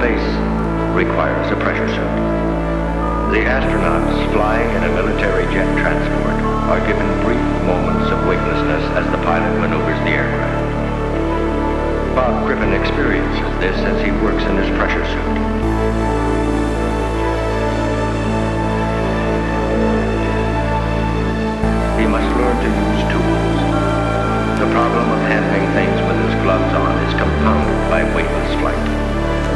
Space requires a pressure suit. The astronauts flying in a military jet transport are given brief moments of weightlessness as the pilot maneuvers the aircraft. Bob Griffin experiences this as he works in his pressure suit. He must learn to use tools. The problem of handling things